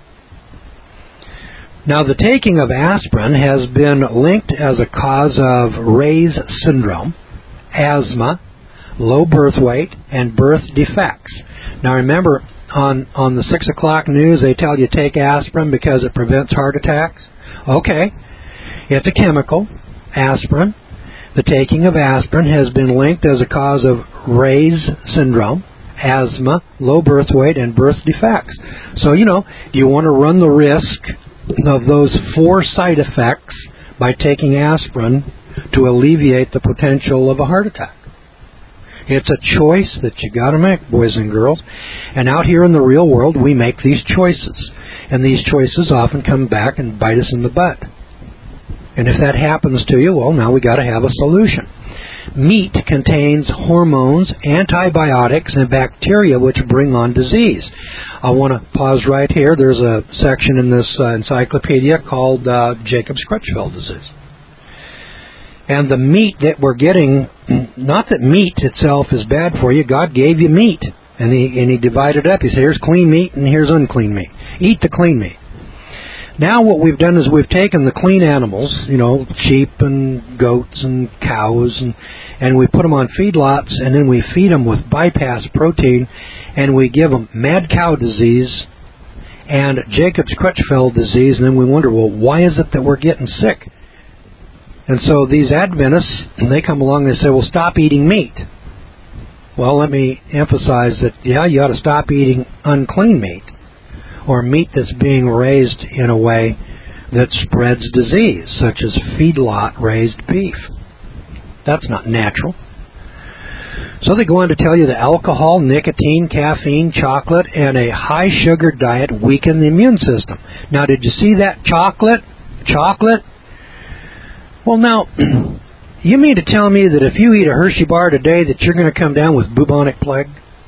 S1: Now, the taking of aspirin has been linked as a cause of Ray's syndrome, asthma, low birth weight, and birth defects. Now, remember, on, on the six o'clock news, they tell you take aspirin because it prevents heart attacks. Okay, it's a chemical, aspirin. The taking of aspirin has been linked as a cause of Ray's syndrome, asthma, low birth weight, and birth defects. So, you know, do you want to run the risk of those four side effects by taking aspirin to alleviate the potential of a heart attack? It's a choice that you got to make, boys and girls. And out here in the real world, we make these choices. And these choices often come back and bite us in the butt. And if that happens to you, well, now we got to have a solution. Meat contains hormones, antibiotics, and bacteria which bring on disease. I want to pause right here. There's a section in this uh, encyclopedia called uh, Jacobs-Crutchfield disease. And the meat that we're getting, not that meat itself is bad for you. God gave you meat, and he, and he divided up. He said, here's clean meat and here's unclean meat. Eat the clean meat. Now what we've done is we've taken the clean animals, you know, sheep and goats and cows, and, and we put them on feedlots, and then we feed them with bypass protein, and we give them mad cow disease and Jacobs-Crutchfield disease, and then we wonder, well, why is it that we're getting sick? And so these Adventists, they come along and they say, well, stop eating meat. Well, let me emphasize that, yeah, you ought to stop eating unclean meat, or meat that's being raised in a way that spreads disease, such as feedlot-raised beef. That's not natural. So they go on to tell you that alcohol, nicotine, caffeine, chocolate, and a high-sugar diet weaken the immune system. Now, did you see that chocolate? Chocolate? Well, now, you mean to tell me that if you eat a Hershey bar today that you're going to come down with bubonic plague?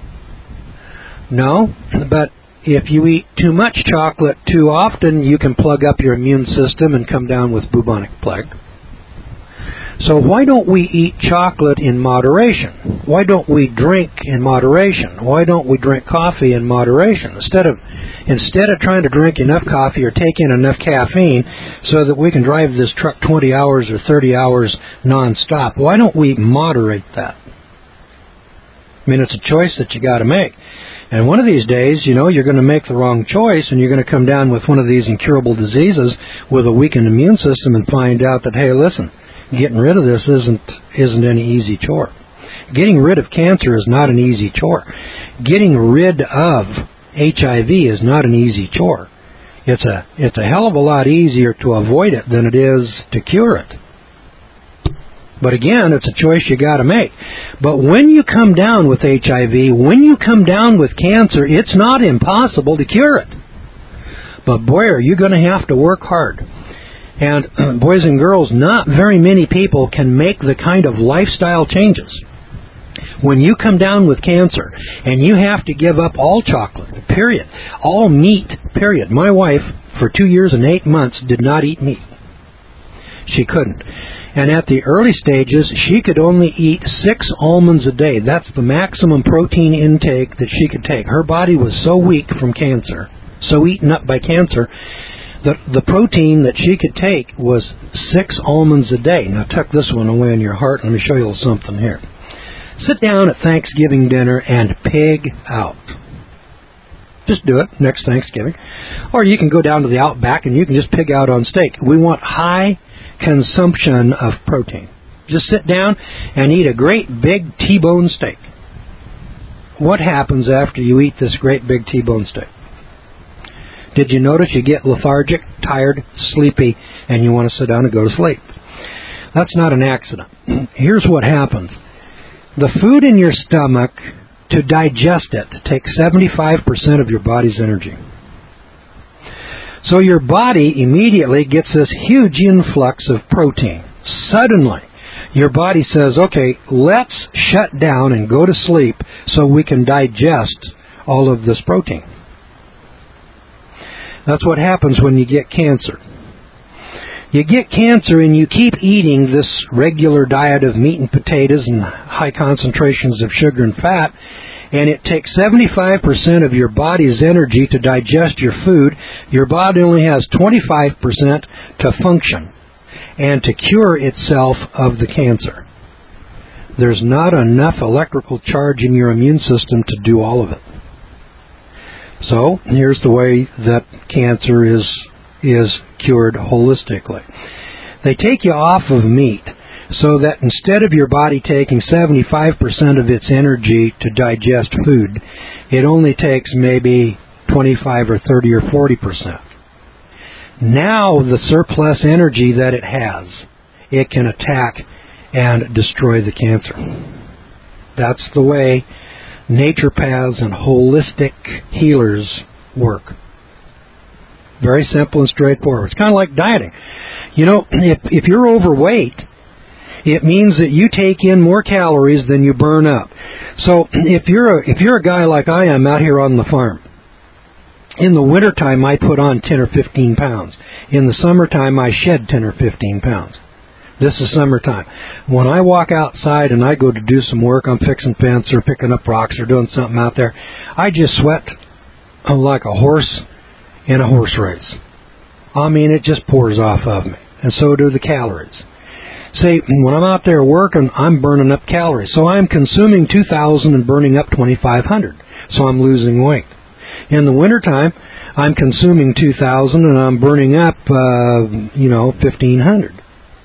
S1: No, but if you eat too much chocolate too often, you can plug up your immune system and come down with bubonic plague. So why don't we eat chocolate in moderation? Why don't we drink in moderation? Why don't we drink coffee in moderation? Instead of instead of trying to drink enough coffee or take in enough caffeine so that we can drive this truck twenty hours or thirty hours nonstop, why don't we moderate that? I mean, it's a choice that you got to make. And one of these days, you know, you're going to make the wrong choice, and you're going to come down with one of these incurable diseases with a weakened immune system and find out that, hey, listen, getting rid of this isn't isn't any easy chore. Getting rid of cancer is not an easy chore. Getting rid of H I V is not an easy chore. It's a it's a hell of a lot easier to avoid it than it is to cure it. But again, it's a choice you got to make. But when you come down with H I V, when you come down with cancer, it's not impossible to cure it. But boy, are you going to have to work hard. And boys and girls, not very many people can make the kind of lifestyle changes. When you come down with cancer and you have to give up all chocolate, period, all meat, period. My wife, for two years and eight months, did not eat meat. She couldn't. And at the early stages, she could only eat six almonds a day. That's the maximum protein intake that she could take. Her body was so weak from cancer, so eaten up by cancer, that the protein that she could take was six almonds a day. Now tuck this one away in your heart. Let me show you a little something here. Sit down at Thanksgiving dinner and pig out. Just do it next Thanksgiving. Or you can go down to the Outback and you can just pig out on steak. We want high consumption of protein. Just sit down and eat a great big T-bone steak. What happens after you eat this great big T-bone steak? Did you notice you get lethargic, tired, sleepy, and you want to sit down and go to sleep? That's not an accident. Here's what happens. The food in your stomach, to digest it, takes seventy-five percent of your body's energy. So your body immediately gets this huge influx of protein. Suddenly, your body says, okay, let's shut down and go to sleep so we can digest all of this protein. That's what happens when you get cancer. You get cancer and you keep eating this regular diet of meat and potatoes and high concentrations of sugar and fat, and it takes seventy-five percent of your body's energy to digest your food. Your body only has twenty-five percent to function and to cure itself of the cancer. There's not enough electrical charge in your immune system to do all of it. So, here's the way that cancer is is cured holistically. They take you off of meat so that instead of your body taking seventy-five percent of its energy to digest food, it only takes maybe twenty-five or thirty or forty percent. Now the surplus energy that it has, it can attack and destroy the cancer. That's the way naturopaths and holistic healers work. Very simple and straightforward. It's kind of like dieting. You know, if if you're overweight, it means that you take in more calories than you burn up. So if you're a, if you're a guy like I am out here on the farm, in the wintertime I put on ten or fifteen pounds. In the summertime I shed ten or fifteen pounds. This is summertime. When I walk outside and I go to do some work, I'm fixing fence or picking up rocks or doing something out there, I just sweat like a horse in a horse race. I mean, it just pours off of me. And so do the calories. See, when I'm out there working, I'm burning up calories. So I'm consuming two thousand and burning up twenty-five hundred. So I'm losing weight. In the wintertime, I'm consuming two thousand and I'm burning up, uh, you know, fifteen hundred.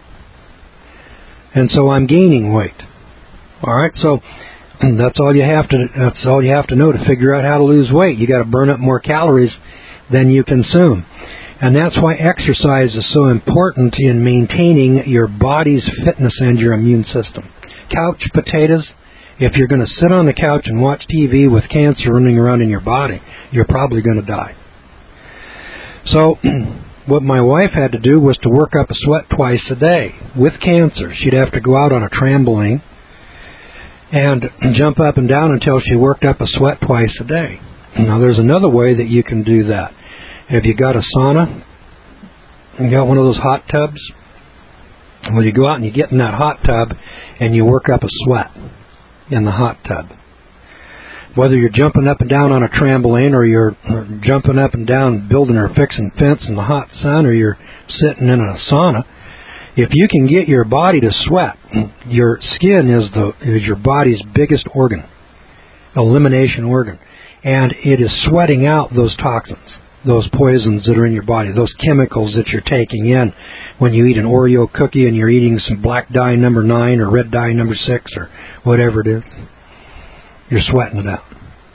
S1: And so I'm gaining weight. All right, so that's all you have to. That's all you have to know to figure out how to lose weight. You got to burn up more calories than you consume, and that's why exercise is so important in maintaining your body's fitness and your immune system. Couch potatoes. If you're going to sit on the couch and watch T V with cancer running around in your body, you're probably going to die. So what my wife had to do was to work up a sweat twice a day. With cancer, she'd have to go out on a trampoline and jump up and down until she worked up a sweat twice a day. Now, there's another way that you can do that. If you got a sauna, you got one of those hot tubs, well, you go out and you get in that hot tub and you work up a sweat in the hot tub. Whether you're jumping up and down on a trampoline or you're jumping up and down building or fixing fence in the hot sun or you're sitting in a sauna, if you can get your body to sweat, your skin is the is your body's biggest organ, elimination organ, and it is sweating out those toxins, those poisons that are in your body, those chemicals that you're taking in when you eat an Oreo cookie and you're eating some black dye number nine or red dye number six or whatever it is. You're sweating it out.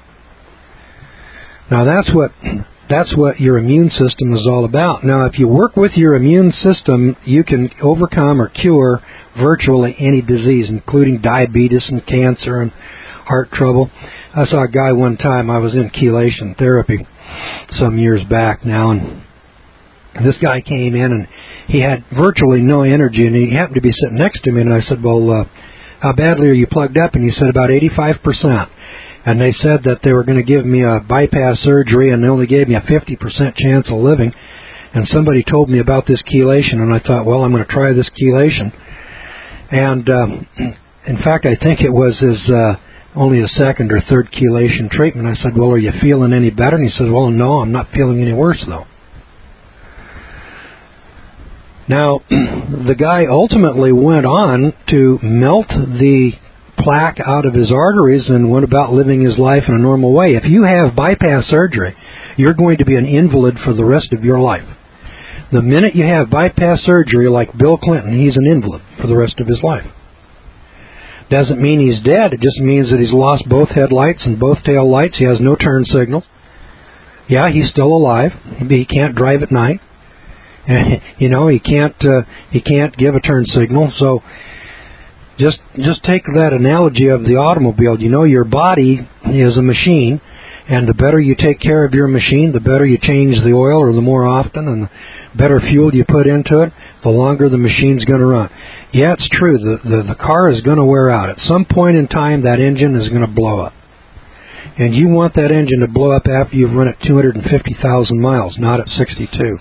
S1: Now that's what that's what your immune system is all about. Now if you work with your immune system, you can overcome or cure virtually any disease, including diabetes and cancer and heart trouble. I saw a guy one time, I was in chelation therapy some years back now, and this guy came in and he had virtually no energy, and he happened to be sitting next to me, and I said, well, uh, how badly are you plugged up? And he said, about eighty-five percent. And they said that they were going to give me a bypass surgery, and they only gave me a fifty percent chance of living. And somebody told me about this chelation, and I thought, well, I'm going to try this chelation. And um, in fact, I think it was his uh, only a second or third chelation treatment. I said, well, are you feeling any better? And he said, well, no, I'm not feeling any worse, though. Now, the guy ultimately went on to melt the plaque out of his arteries and went about living his life in a normal way. If you have bypass surgery, you're going to be an invalid for the rest of your life. The minute you have bypass surgery, like Bill Clinton, he's an invalid for the rest of his life. Doesn't mean he's dead. It just means that he's lost both headlights and both tail lights. He has no turn signal. Yeah, he's still alive. He can't drive at night. You know, he can't uh, he can't give a turn signal. So just just take that analogy of the automobile. You know, your body is a machine, and the better you take care of your machine, the better you change the oil, or the more often, and the better fuel you put into it, the longer the machine's going to run. Yeah, it's true. The, the, the car is going to wear out. At some point in time, that engine is going to blow up. And you want that engine to blow up after you've run it two hundred fifty thousand miles, not at sixty-two.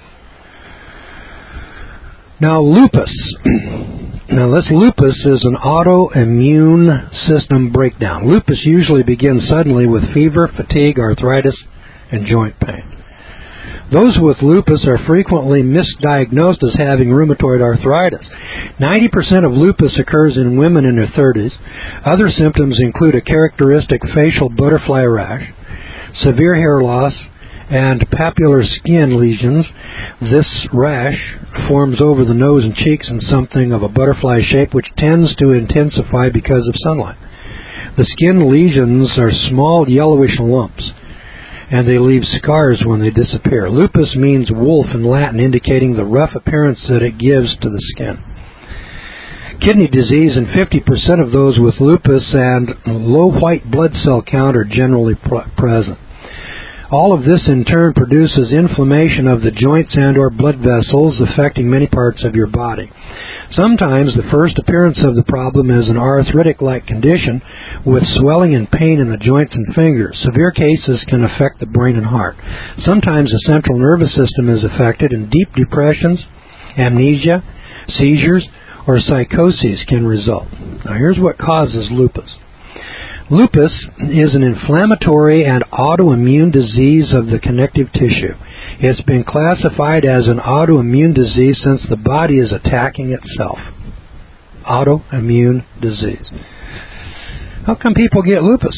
S1: Now, lupus. Now, this lupus is an autoimmune system breakdown. Lupus usually begins suddenly with fever, fatigue, arthritis, and joint pain. Those with lupus are frequently misdiagnosed as having rheumatoid arthritis. ninety percent of lupus occurs in women in their thirties. Other symptoms include a characteristic facial butterfly rash, severe hair loss, and papular skin lesions. This rash forms over the nose and cheeks in something of a butterfly shape, which tends to intensify because of sunlight. The skin lesions are small yellowish lumps, and they leave scars when they disappear. Lupus means wolf in Latin, indicating the rough appearance that it gives to the skin. Kidney disease in fifty percent of those with lupus and low white blood cell count are generally pr- present. All of this in turn produces inflammation of the joints and or blood vessels, affecting many parts of your body. Sometimes the first appearance of the problem is an arthritic-like condition with swelling and pain in the joints and fingers. Severe cases can affect the brain and heart. Sometimes the central nervous system is affected, and deep depressions, amnesia, seizures, or psychoses can result. Now here's what causes lupus. Lupus is an inflammatory and autoimmune disease of the connective tissue. It's been classified as an autoimmune disease since the body is attacking itself. Autoimmune disease. How come people get lupus?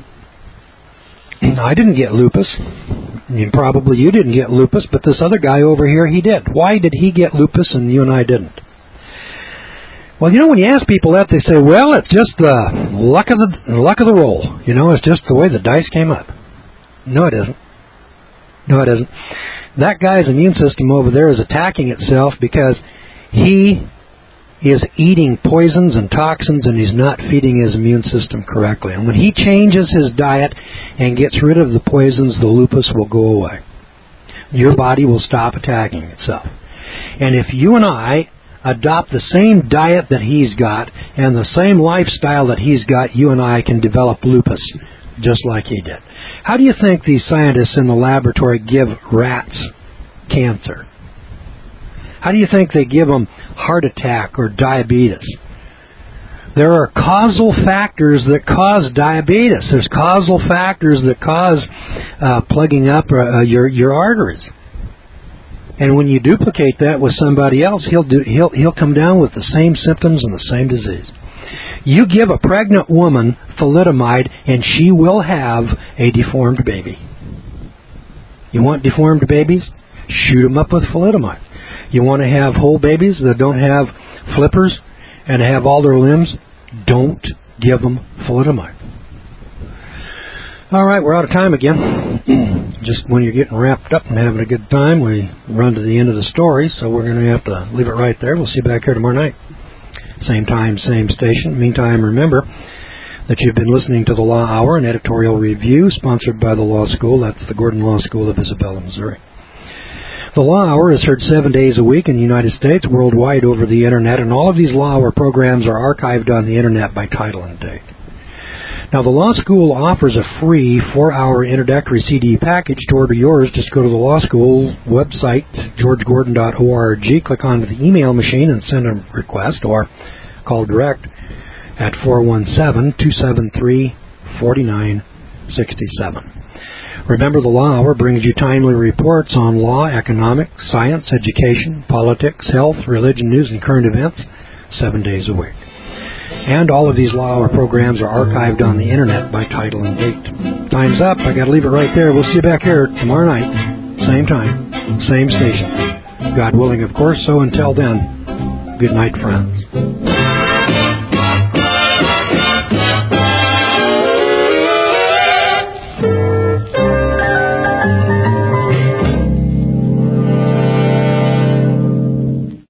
S1: I didn't get lupus. I mean, probably you didn't get lupus, but this other guy over here, he did. Why did he get lupus and you and I didn't? Well, you know, when you ask people that, they say, well, it's just the luck of the luck of the roll. You know, it's just the way the dice came up. No, it isn't. No, it isn't. That guy's immune system over there is attacking itself because he is eating poisons and toxins, and he's not feeding his immune system correctly. And when he changes his diet and gets rid of the poisons, the lupus will go away. Your body will stop attacking itself. And if you and I adopt the same diet that he's got and the same lifestyle that he's got, you and I can develop lupus just like he did. How do you think these scientists in the laboratory give rats cancer? How do you think they give them heart attack or diabetes? There are causal factors that cause diabetes. There's causal factors that cause uh, plugging up uh, your your arteries. And when you duplicate that with somebody else, he'll do, he'll he'll come down with the same symptoms and the same disease. You give a pregnant woman thalidomide, and she will have a deformed baby. You want deformed babies? Shoot them up with thalidomide. You want to have whole babies that don't have flippers and have all their limbs? Don't give them thalidomide. All right, we're out of time again. Just when you're getting wrapped up and having a good time, we run to the end of the story, so we're going to have to leave it right there. We'll see you back here tomorrow night. Same time, same station. Meantime, remember that you've been listening to the Law Hour, an editorial review sponsored by the Law School. That's the Gordon Law School of Isabella, Missouri. The Law Hour is heard seven days a week in the United States, worldwide over the Internet, and all of these Law Hour programs are archived on the Internet by title and date. Now, the Law School offers a free four-hour introductory C D package. To order yours, just go to the Law School website, george gordon dot org, click on the email machine and send a request, or call direct at four one seven, two seven three, four nine six seven. Remember, the Law Hour brings you timely reports on law, economics, science, education, politics, health, religion, news, and current events seven days a week. And all of these Law Hour programs are archived on the Internet by title and date. Time's up. I got to leave it right there. We'll see you back here tomorrow night, same time, same station. God willing, of course. So until then, good night, friends.